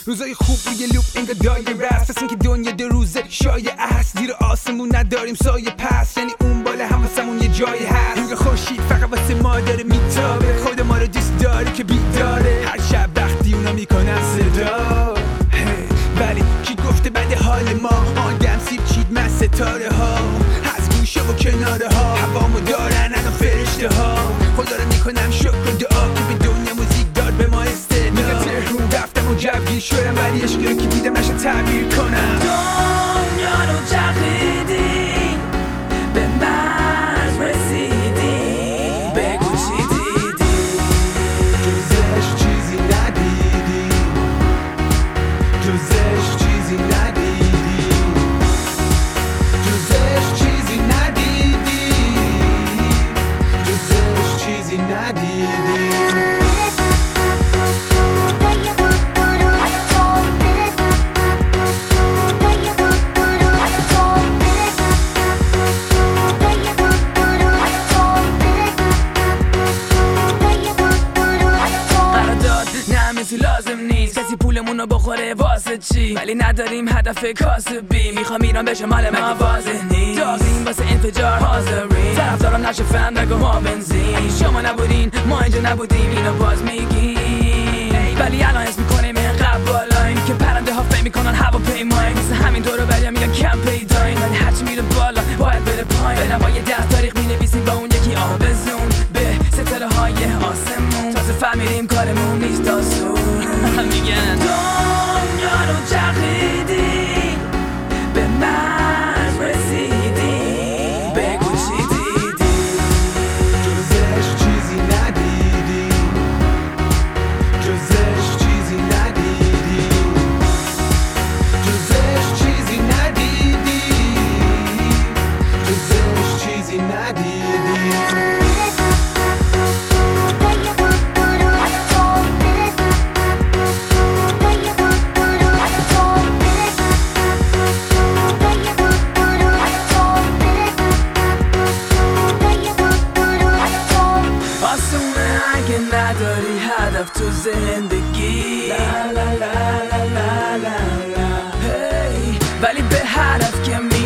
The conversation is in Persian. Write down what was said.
روزای خوب روی لوپ انگار دایره است، پس اینکه دنیا دو روزه شایعه است. زیر آسمون نداریم سایه پس، یعنی اون بالا هم واسمون یه جایی هست. انگار خورشید فقط واسه ما داره میتابه، خود ما رو دوست داره که بیداره. هر شب وقتی اونا میکنن صدا، ولی کی گفته بعد حال ما آدم سیر چید من ستاره ها از گوشه و کناره ها هوامو دارن انا فرشته ها. خدا رو میکنم شکر و دعا که به دنیا موزیک داد به ما استعداد. میگم تهرون رفتم و جوگیر شدم، ولی عشقی رو که دیدم نشه تعبیر کنم. دنیا رو چرخیدی به مرز رسیدی، بگو چی دیدی؟ جزش چیزی ندیدی، جزش چیزی ندیدی، جزش چیزی ندیدی، جزش چیزی ندیدی. لازم نیست کسی پولمون رو بخوره واسه چی، ولی نداریم هدف کاسبی. میخوام ایران بشه مال ما، واضح نیست داغیم واسه انفجار حاضرین. طرفدارم نشه فندق و ما بنزین، شما نبودین ما اینجا نبودیم اینو باز میگیم. ولی الان حس میکنیم اینقدر بالاییم که پرنده ها فهم میکنن هواپیماییم. مثل همین دورو بریم میگن کم پیداییم، ولی هرچی میره بالا باید بره پایین. با یه 10 تاریخ مینویسیم با اون یکی آبزون به ستاره های آسمون. تازه فهمیدیم کارمون نیست داستون. میگن دنیا رو چرخیدی به مرز رسیدی، بگو چی دیدی؟ جزش چیزی ندیدی، جزش چیزی ندیدی، جزش چیزی ندیدی، جزش چیزی ندیدی. اگه نداری هدف تو زندگی، لا لا لا لا لا لا لا. ولی به هدف که